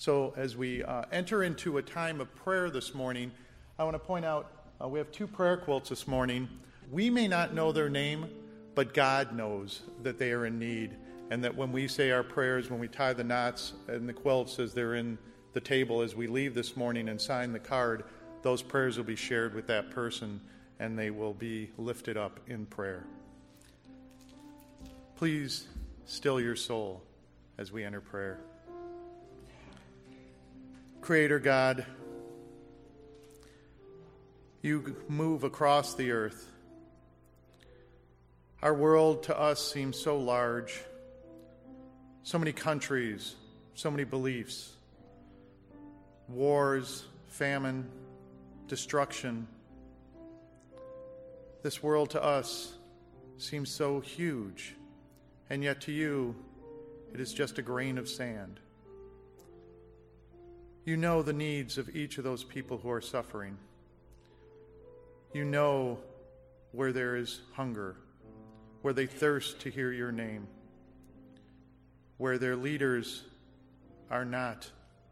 So as we enter into a time of prayer this morning, I want to point out we have 2 prayer quotes this morning. We may not know their name, but God knows that they are in need, and that when we say our prayers, when we tie the knots and the quilts as they're in the table as we leave this morning and sign the card, those prayers will be shared with that person and they will be lifted up in prayer. Please still your soul as we enter prayer. Creator God, you move across the earth. Our world to us seems so large, so many countries, so many beliefs, wars, famine, destruction. This world to us seems so huge, and yet to you, it is just a grain of sand. You know the needs of each of those people who are suffering. You know where there is hunger, where they thirst to hear your name, where their leaders are not,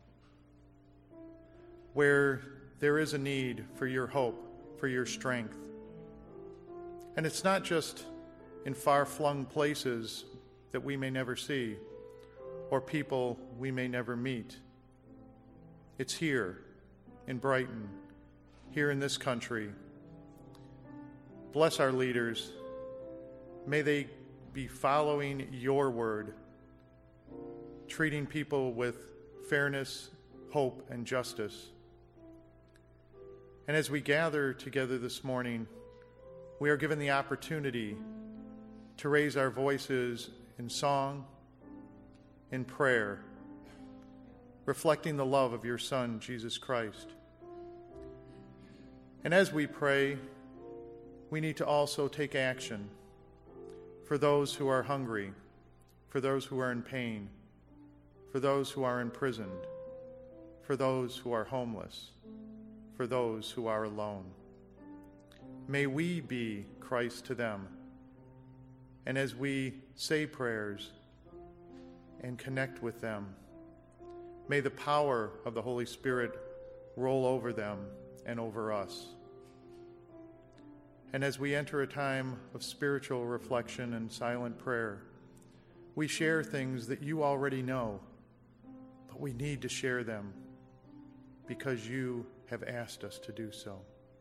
where there is a need for your hope, for your strength. And it's not just in far-flung places that we may never see, or people we may never meet. It's here in Brighton, here in this country. Bless our leaders. May they be following your word, treating people with fairness, hope, and justice. And as we gather together this morning, we are given the opportunity to raise our voices in song, in prayer, reflecting the love of your Son, Jesus Christ. And as we pray, we need to also take action for those who are hungry, for those who are in pain, for those who are imprisoned, for those who are homeless, for those who are alone. May we be Christ to them. And as we say prayers and connect with them, may the power of the Holy Spirit roll over them and over us. And as we enter a time of spiritual reflection and silent prayer, we share things that you already know, but we need to share them because you have asked us to do so.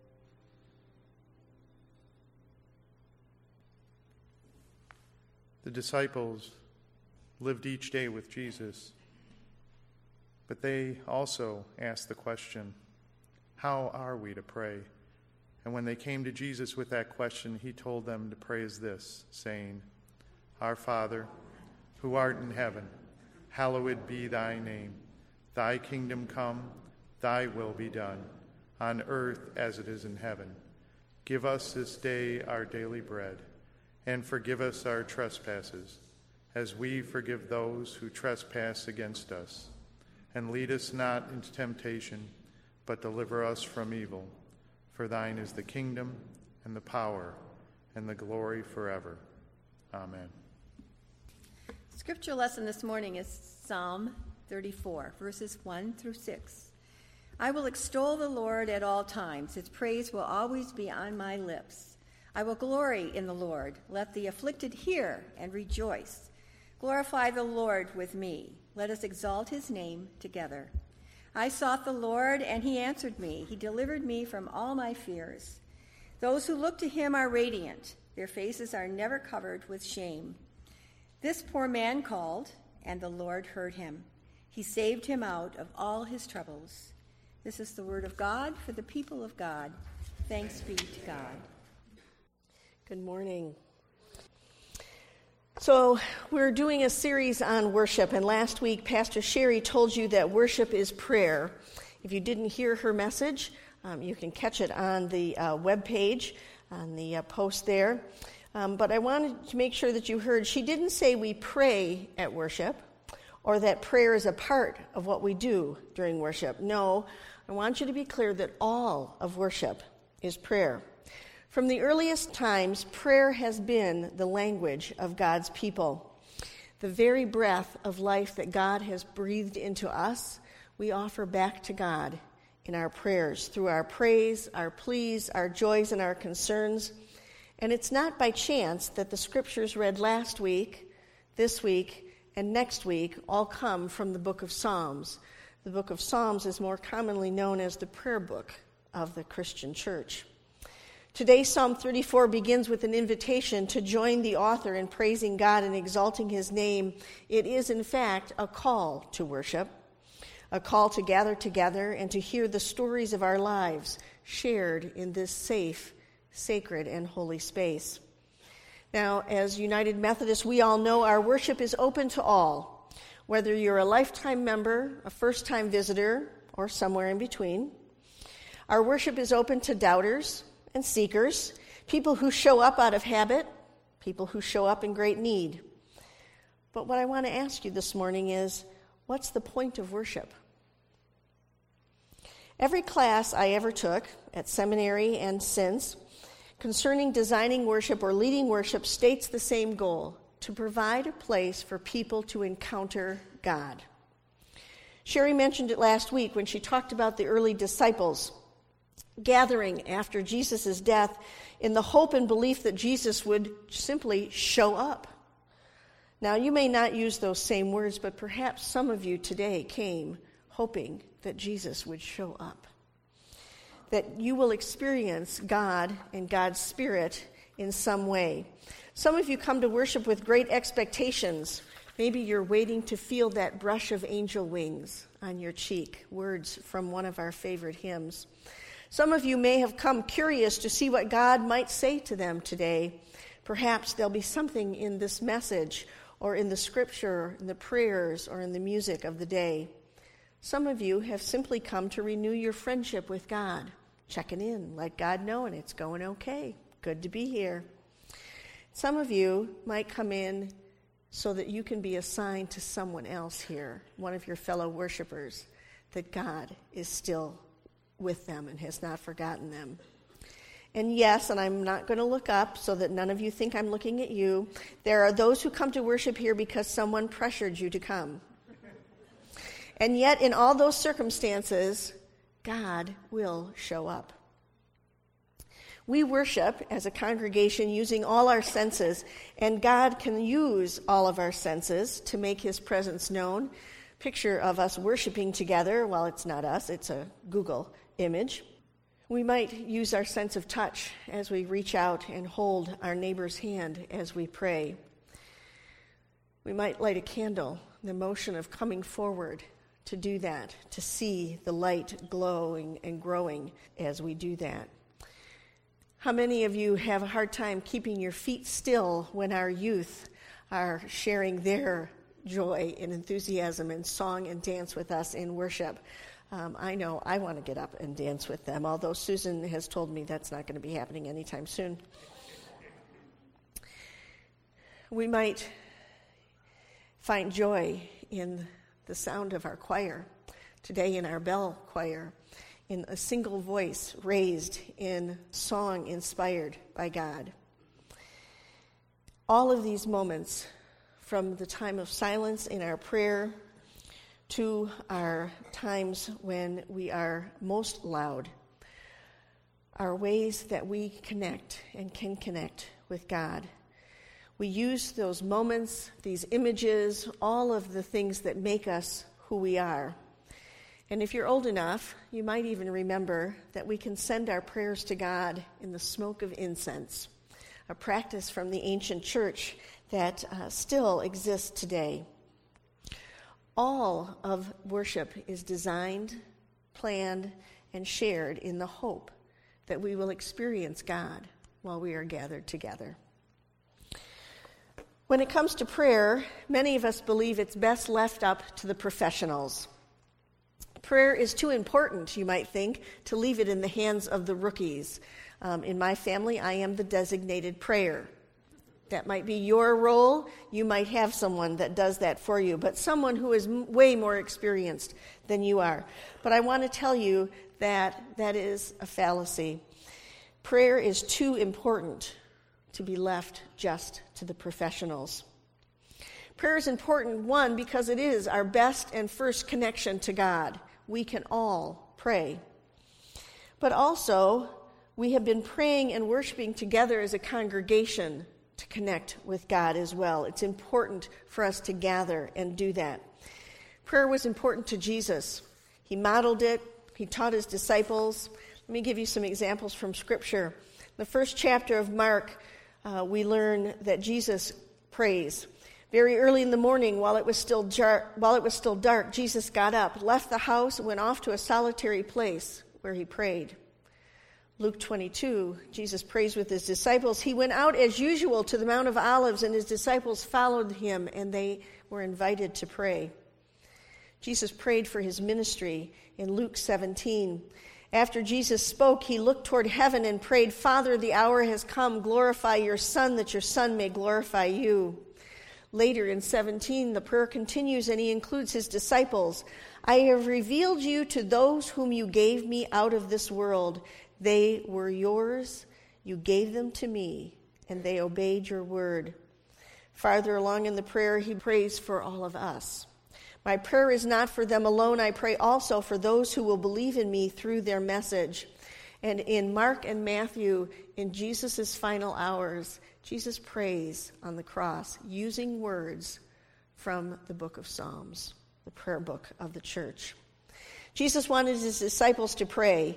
The disciples lived each day with Jesus, but they also asked the question, how are we to pray? And when they came to Jesus with that question, he told them to pray as this, saying, Our Father, who art in heaven, hallowed be thy name. Thy kingdom come, thy will be done, on earth as it is in heaven. Give us this day our daily bread, and forgive us our trespasses, as we forgive those who trespass against us. And lead us not into temptation, but deliver us from evil. For thine is the kingdom, and the power, and the glory forever. Amen. Scripture lesson this morning is Psalm 34, verses 1 through 6. I will extol the Lord at all times. His praise will always be on my lips. I will glory in the Lord. Let the afflicted hear and rejoice. Glorify the Lord with me. Let us exalt his name together. I sought the Lord, and he answered me. He delivered me from all my fears. Those who look to him are radiant. Their faces are never covered with shame. This poor man called, and the Lord heard him. He saved him out of all his troubles. This is the word of God for the people of God. Thanks be to God. Good morning. So we're doing a series on worship, and last week Pastor Sherry told you that worship is prayer. If you didn't hear her message, you can catch it on the webpage, on the post there. But I wanted to make sure that you heard, she didn't say we pray at worship or that prayer is a part of what we do during worship. No, I want you to be clear that all of worship is prayer. From the earliest times, prayer has been the language of God's people. The very breath of life that God has breathed into us, we offer back to God in our prayers, through our praise, our pleas, our joys, and our concerns. And it's not by chance that the scriptures read last week, this week, and next week all come from the book of Psalms. The book of Psalms is more commonly known as the prayer book of the Christian church. Today, Psalm 34 begins with an invitation to join the author in praising God and exalting his name. It is, in fact, a call to worship, a call to gather together and to hear the stories of our lives shared in this safe, sacred, and holy space. Now, as United Methodists, we all know our worship is open to all, whether you're a lifetime member, a first-time visitor, or somewhere in between. Our worship is open to doubters and seekers, people who show up out of habit, people who show up in great need. But what I want to ask you this morning is, what's the point of worship? Every class I ever took at seminary and since concerning designing worship or leading worship states the same goal: to provide a place for people to encounter God. Sherry mentioned it last week when she talked about the early disciples gathering after Jesus' death in the hope and belief that Jesus would simply show up. Now, you may not use those same words, but perhaps some of you today came hoping that Jesus would show up, that you will experience God and God's Spirit in some way. Some of you come to worship with great expectations. Maybe you're waiting to feel that brush of angel wings on your cheek, words from one of our favorite hymns. Some of you may have come curious to see what God might say to them today. Perhaps there'll be something in this message or in the scripture, in the prayers, or in the music of the day. Some of you have simply come to renew your friendship with God, checking in, let God know, and it's going okay. Good to be here. Some of you might come in so that you can be assigned to someone else here, one of your fellow worshipers, that God is still with them and has not forgotten them. And yes, and I'm not going to look up so that none of you think I'm looking at you, there are those who come to worship here because someone pressured you to come. And yet, in all those circumstances, God will show up. We worship as a congregation using all our senses, and God can use all of our senses to make his presence known. Picture of us worshiping together. Well, it's not us, it's a Google image. We might use our sense of touch as we reach out and hold our neighbor's hand as we pray. We might light a candle, the motion of coming forward to do that, to see the light glowing and growing as we do that. How many of you have a hard time keeping your feet still when our youth are sharing their joy and enthusiasm and song and dance with us in worship? I know I want to get up and dance with them, although Susan has told me that's not going to be happening anytime soon. We might find joy in the sound of our choir, today in our bell choir, in a single voice raised in song inspired by God. All of these moments, from the time of silence in our prayer to our times when we are most loud, are ways that we connect and can connect with God. We use those moments, these images, all of the things that make us who we are. And if you're old enough, you might even remember that we can send our prayers to God in the smoke of incense, a practice from the ancient church that still exists today. All of worship is designed, planned, and shared in the hope that we will experience God while we are gathered together. When it comes to prayer, many of us believe it's best left up to the professionals. Prayer is too important, you might think, to leave it in the hands of the rookies. In my family, I am the designated prayer. That might be your role. You might have someone that does that for you, but someone who is way more experienced than you are. But I want to tell you that that is a fallacy. Prayer is too important to be left just to the professionals. Prayer is important, one, because it is our best and first connection to God. we can all pray. But also, we have been praying and worshiping together as a congregation to connect with God as well. It's important for us to gather and do that. Prayer was important to Jesus. He modeled it. He taught his disciples. Let me give you some examples from Scripture. The first chapter of Mark, we learn that Jesus prays. Very early in the morning, while it was still dark, Jesus got up, left the house, and went off to a solitary place where he prayed. Luke 22, Jesus prays with his disciples. He went out as usual to the Mount of Olives, and his disciples followed him, and they were invited to pray. Jesus prayed for his ministry in Luke 17. After Jesus spoke, he looked toward heaven and prayed, "Father, the hour has come. Glorify your Son, that your Son may glorify you." Later in 17, the prayer continues, and he includes his disciples. "I have revealed you to those whom you gave me out of this world. They were yours. You gave them to me, and they obeyed your word." Farther along in the prayer, he prays for all of us. "My prayer is not for them alone. I pray also for those who will believe in me through their message." And in Mark and Matthew, in Jesus' final hours, Jesus prays on the cross using words from the book of Psalms, the prayer book of the church. Jesus wanted his disciples to pray.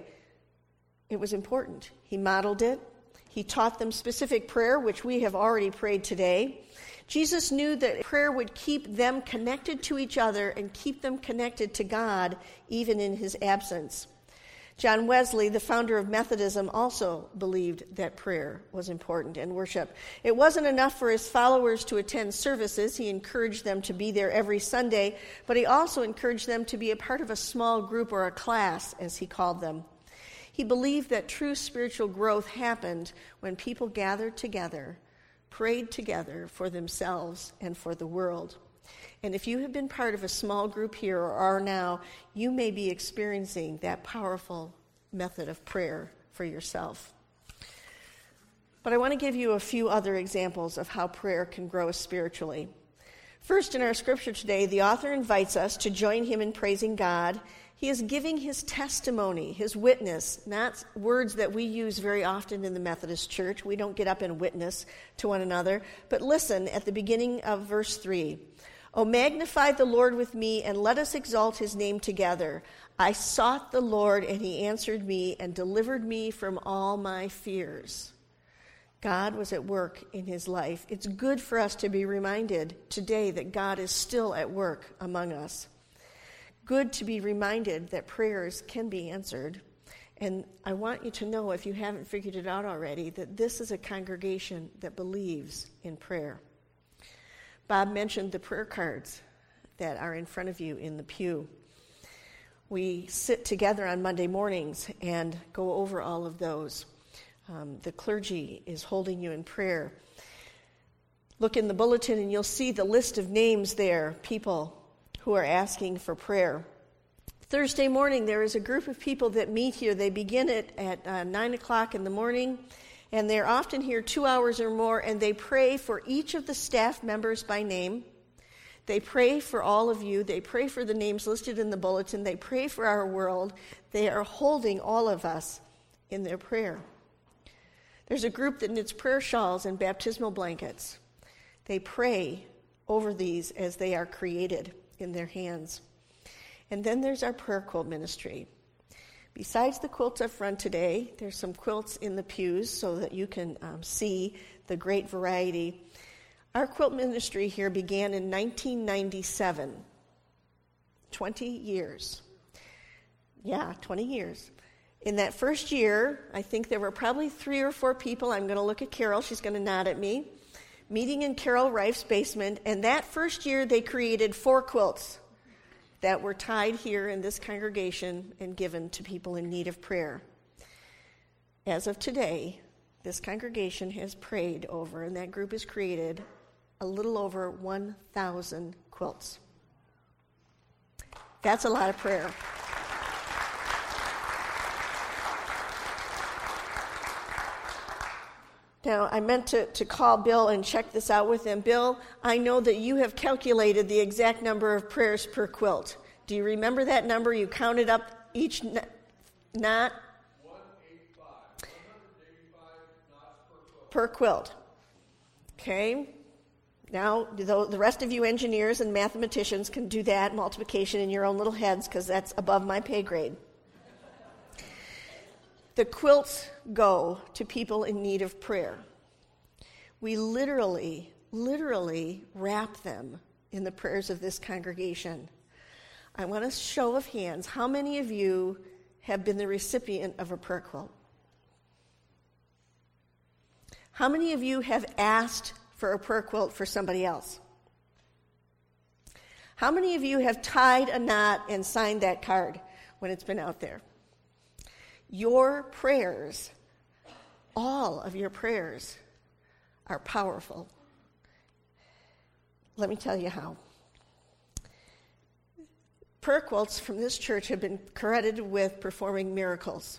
It was important. He modeled it. He taught them specific prayer, which we have already prayed today. Jesus knew that prayer would keep them connected to each other and keep them connected to God, even in his absence. John Wesley, the founder of Methodism, also believed that prayer was important in worship. It wasn't enough for his followers to attend services. He encouraged them to be there every Sunday, but he also encouraged them to be a part of a small group or a class, as he called them. He believed that true spiritual growth happened when people gathered together, prayed together for themselves and for the world. And if you have been part of a small group here or are now, you may be experiencing that powerful method of prayer for yourself. But I want to give you a few other examples of how prayer can grow spiritually. First, in our scripture today, the author invites us to join him in praising God. He is giving his testimony, his witness, not words that we use very often in the Methodist Church. We don't get up and witness to one another. But listen at the beginning of verse 3. "O magnify the Lord with me, and let us exalt his name together. I sought the Lord, and he answered me and delivered me from all my fears." God was at work in his life. It's good for us to be reminded today that God is still at work among us. Good to be reminded that prayers can be answered. And I want you to know, if you haven't figured it out already, that this is a congregation that believes in prayer. Bob mentioned the prayer cards that are in front of you in the pew. We sit together on Monday mornings and go over all of those. The clergy is holding you in prayer. Look in the bulletin and you'll see the list of names there, people who are asking for prayer. Thursday morning, there is a group of people that meet here. They begin at 9 o'clock in the morning, and they're often here 2 hours or more, and they pray for each of the staff members by name. They pray for all of you. They pray for the names listed in the bulletin. They pray for our world. They are holding all of us in their prayer. There's a group that knits prayer shawls and baptismal blankets. They pray over these as they are created in their hands. And then there's our prayer quilt ministry. Besides the quilts up front today, there's some quilts in the pews so that you can see the great variety. Our quilt ministry here began in 1997. 20 years. Yeah, 20 years. In that first year, I think there were probably 3 or 4 people. I'm going to look at Carol. She's going to nod at me. Meeting in Carol Reif's basement, and that first year they created 4 quilts that were tied here in this congregation and given to people in need of prayer. As of today, this congregation has prayed over, and that group has created a little over 1,000 quilts. That's a lot of prayer. Now, I meant to call Bill and check this out with him. Bill, I know that you have calculated the exact number of prayers per quilt. Do you remember that number? You counted up each knot. 185 knots per quilt. Okay. Now, the rest of you engineers and mathematicians can do that multiplication in your own little heads because that's above my pay grade. The quilts go to people in need of prayer. We literally wrap them in the prayers of this congregation. I want a show of hands. How many of you have been the recipient of a prayer quilt? How many of you have asked for a prayer quilt for somebody else? How many of you have tied a knot and signed that card when it's been out there? Your prayers, all of your prayers, are powerful. Let me tell you how. Prayer quilts from this church have been credited with performing miracles.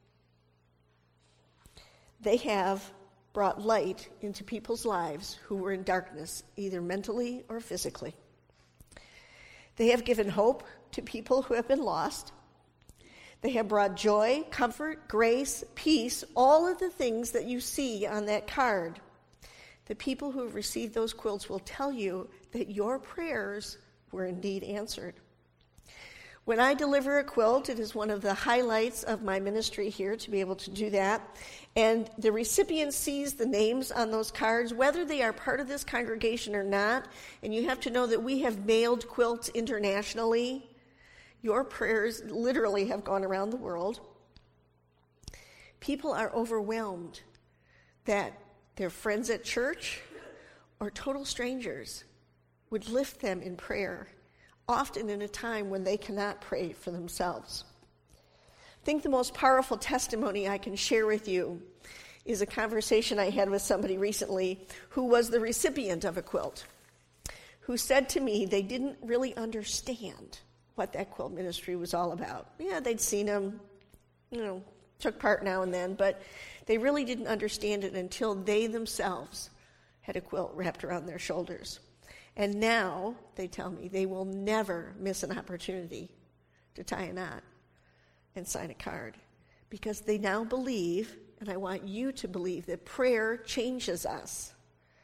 They have brought light into people's lives who were in darkness, either mentally or physically. They have given hope to people who have been lost. They have brought joy, comfort, grace, peace, all of the things that you see on that card. The people who have received those quilts will tell you that your prayers were indeed answered. When I deliver a quilt, it is one of the highlights of my ministry here to be able to do that. And the recipient sees the names on those cards, whether they are part of this congregation or not. And you have to know that we have mailed quilts internationally. Your prayers literally have gone around the world. People are overwhelmed that their friends at church or total strangers would lift them in prayer, often in a time when they cannot pray for themselves. I think the most powerful testimony I can share with you is a conversation I had with somebody recently who was the recipient of a quilt, who said to me they didn't really understand what that quilt ministry was all about. Yeah, they'd seen them, took part now and then, but they really didn't understand it until they themselves had a quilt wrapped around their shoulders. And now, they tell me, they will never miss an opportunity to tie a knot and sign a card, because they now believe, and I want you to believe, that prayer changes us.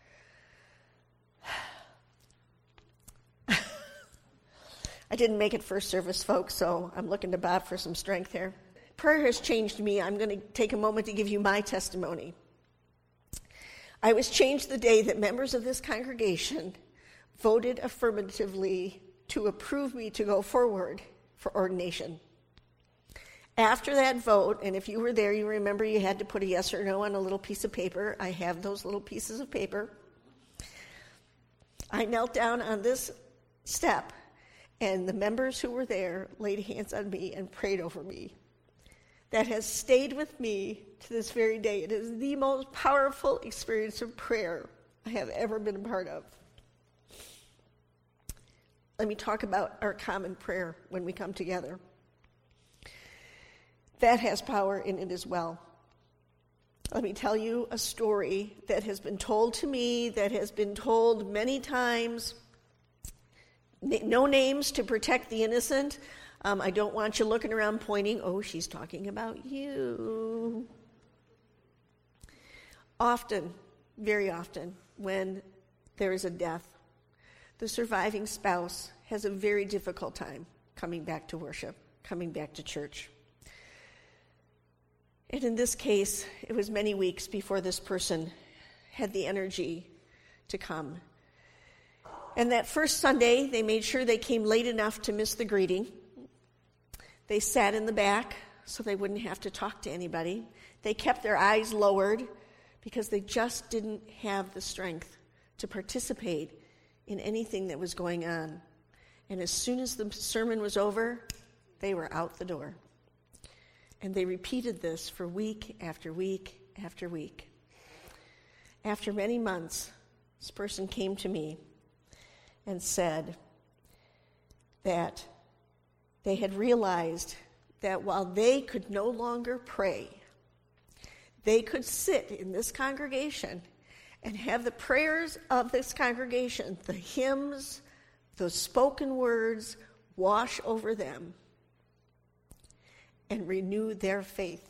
I didn't make it first service, folks, so I'm looking to Bob for some strength here. Prayer has changed me. I'm going to take a moment to give you my testimony. I was changed the day that members of this congregation voted affirmatively to approve me to go forward for ordination. After that vote, and if you were there, you remember you had to put a yes or no on a little piece of paper. I have those little pieces of paper. I knelt down on this step, and the members who were there laid hands on me and prayed over me. That has stayed with me to this very day. It is the most powerful experience of prayer I have ever been a part of. Let me talk about our common prayer when we come together. That has power in it as well. Let me tell you a story that has been told to me, that has been told many times. No names to protect the innocent. I don't want you looking around pointing, oh, she's talking about you. Often, very often, when there is a death, the surviving spouse has a very difficult time coming back to worship, coming back to church. And in this case, it was many weeks before this person had the energy to come. And that first Sunday, they made sure they came late enough to miss the greeting. They sat in the back so they wouldn't have to talk to anybody. They kept their eyes lowered because they just didn't have the strength to participate in anything that was going on. And as soon as the sermon was over, they were out the door. And they repeated this for week after week after week. After many months, this person came to me and said that they had realized that while they could no longer pray, they could sit in this congregation and have the prayers of this congregation, the hymns, the spoken words, wash over them and renew their faith.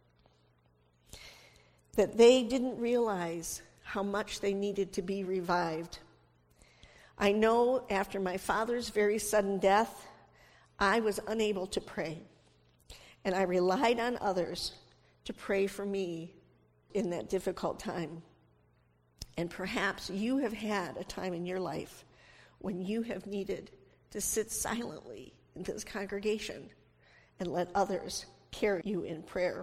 That they didn't realize how much they needed to be revived. I know after my father's very sudden death, I was unable to pray. And I relied on others to pray for me in that difficult time. And perhaps you have had a time in your life when you have needed to sit silently in this congregation and let others carry you in prayer.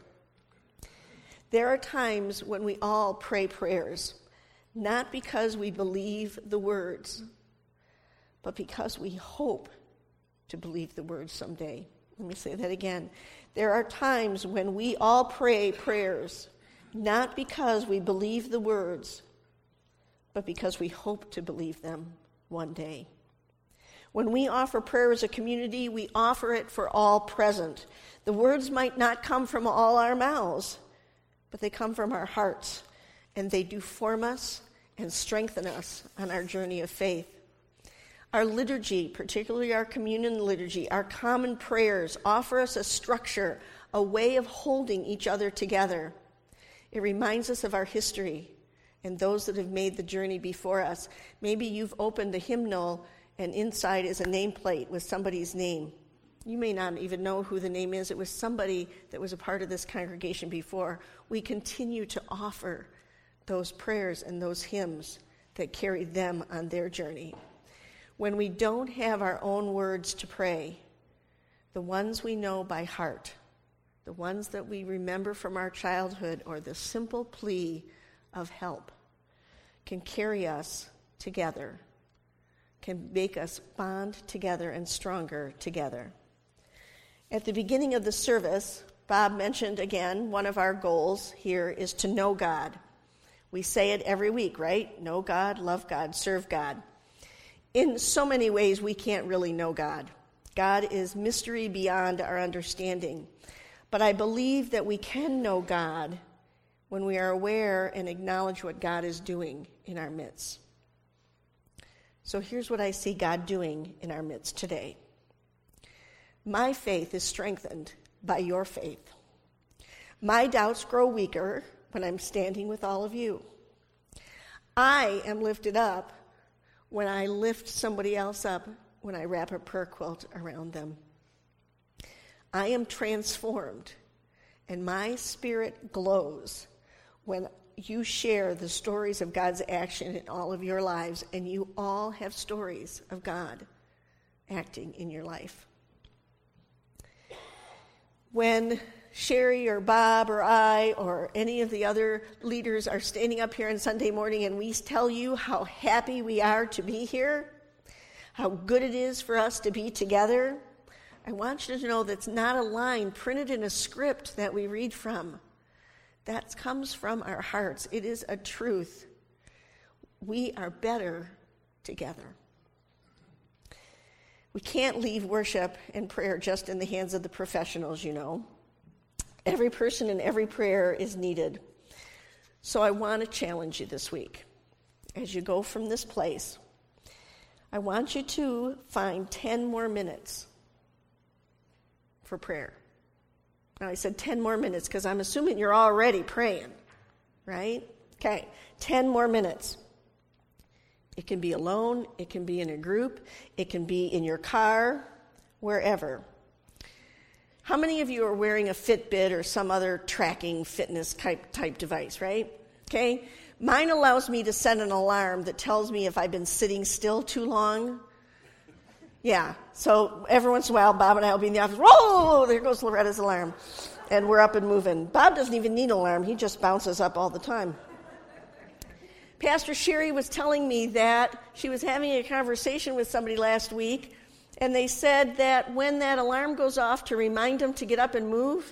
There are times when we all pray prayers, not because we believe the words, but because we hope to believe the words someday. Let me say that again. There are times when we all pray prayers, not because we believe the words, but because we hope to believe them one day. When we offer prayer as a community, we offer it for all present. The words might not come from all our mouths, but they come from our hearts, and they do form us and strengthen us on our journey of faith. Our liturgy, particularly our communion liturgy, our common prayers, offer us a structure, a way of holding each other together. It reminds us of our history and those that have made the journey before us. Maybe you've opened a hymnal and inside is a nameplate with somebody's name. You may not even know who the name is. It was somebody that was a part of this congregation before. We continue to offer those prayers and those hymns that carried them on their journey. When we don't have our own words to pray, the ones we know by heart, the ones that we remember from our childhood, or the simple plea of help, can carry us together, can make us bond together and stronger together. At the beginning of the service, Bob mentioned again, one of our goals here is to know God. We say it every week, right? Know God, love God, serve God. In so many ways, we can't really know God. God is mystery beyond our understanding. But I believe that we can know God when we are aware and acknowledge what God is doing in our midst. So here's what I see God doing in our midst today. My faith is strengthened by your faith. My doubts grow weaker when I'm standing with all of you. I am lifted up when I lift somebody else up, when I wrap a prayer quilt around them. I am transformed, and my spirit glows when you share the stories of God's action in all of your lives, and you all have stories of God acting in your life. When Sherry or Bob or I or any of the other leaders are standing up here on Sunday morning and we tell you how happy we are to be here, how good it is for us to be together, I want you to know that's not a line printed in a script that we read from. That comes from our hearts. It is a truth. We are better together. We can't leave worship and prayer just in the hands of the professionals, you know. Every person and every prayer is needed. So I want to challenge you this week. As you go from this place, I want you to find 10 more minutes for prayer. Now, I said 10 more minutes because I'm assuming you're already praying, right? Okay, 10 more minutes. It can be alone, it can be in a group, it can be in your car, wherever. How many of you are wearing a Fitbit or some other tracking fitness type device, right? Okay, mine allows me to set an alarm that tells me if I've been sitting still too long. Yeah, so every once in a while, Bob and I will be in the office, whoa, there goes Loretta's alarm, and we're up and moving. Bob doesn't even need an alarm, he just bounces up all the time. Pastor Sherry was telling me that she was having a conversation with somebody last week, and they said that when that alarm goes off to remind them to get up and move,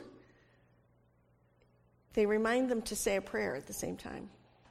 they remind them to say a prayer at the same time.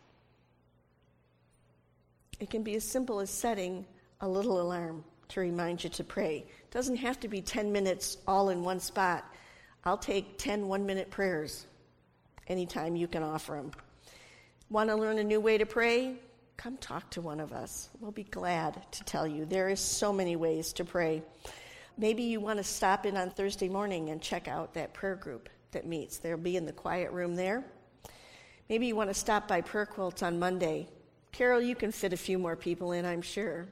It can be as simple as setting a little alarm to remind you to pray. It doesn't have to be 10 minutes all in one spot. I'll take 10 one-minute prayers anytime you can offer them. Want to learn a new way to pray? Come talk to one of us. We'll be glad to tell you. There is so many ways to pray. maybe you want to stop in on Thursday morning and check out that prayer group that meets. They'll be in the quiet room there. Maybe you want to stop by Prayer Quilts on Monday. Carol, you can fit a few more people in, I'm sure.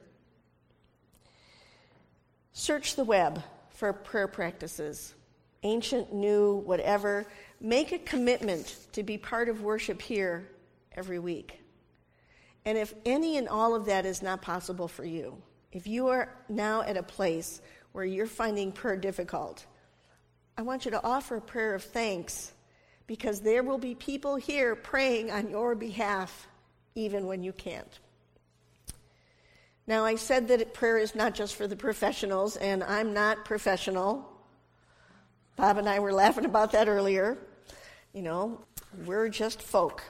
Search the web for prayer practices, ancient, new, whatever. Make a commitment to be part of worship here every week. And if any and all of that is not possible for you, if you are now at a place where you're finding prayer difficult, I want you to offer a prayer of thanks, because there will be people here praying on your behalf even when you can't. Now, I said that prayer is not just for the professionals, and I'm not professional. Bob and I were laughing about that earlier. You know, we're just folk.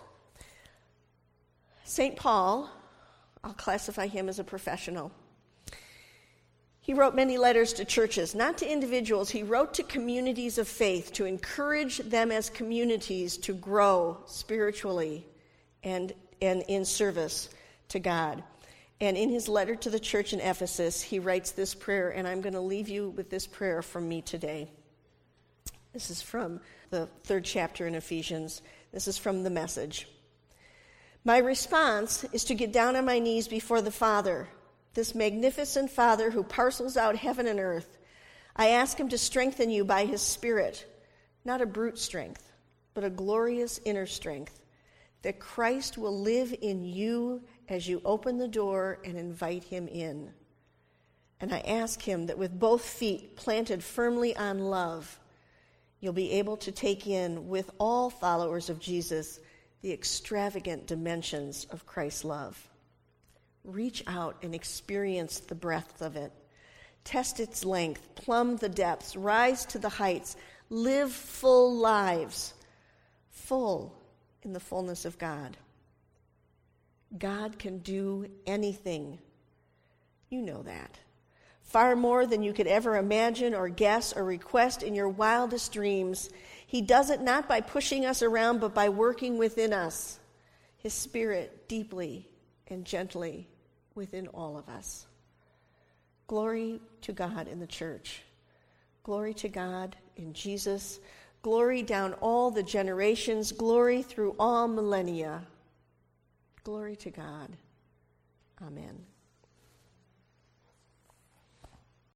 St. Paul, I'll classify him as a professional. He wrote many letters to churches, not to individuals. He wrote to communities of faith to encourage them as communities to grow spiritually and in service to God. And in his letter to the church in Ephesus, he writes this prayer, and I'm going to leave you with this prayer from me today. This is from the 3rd chapter in Ephesians. This is from the Message. My response is to get down on my knees before the Father, this magnificent Father who parcels out heaven and earth. I ask him to strengthen you by his Spirit, not a brute strength, but a glorious inner strength, that Christ will live in you as you open the door and invite him in. And I ask him that with both feet planted firmly on love, you'll be able to take in, with all followers of Jesus, the extravagant dimensions of Christ's love. Reach out and experience the breadth of it. Test its length, plumb the depths, rise to the heights, live full lives, full in the fullness of God. God can do anything. You know that. Far more than you could ever imagine or guess or request in your wildest dreams. He does it not by pushing us around, but by working within us, his Spirit deeply and gently within all of us. Glory to God in the church. Glory to God in Jesus. Glory down all the generations. Glory through all millennia. Glory to God. Amen.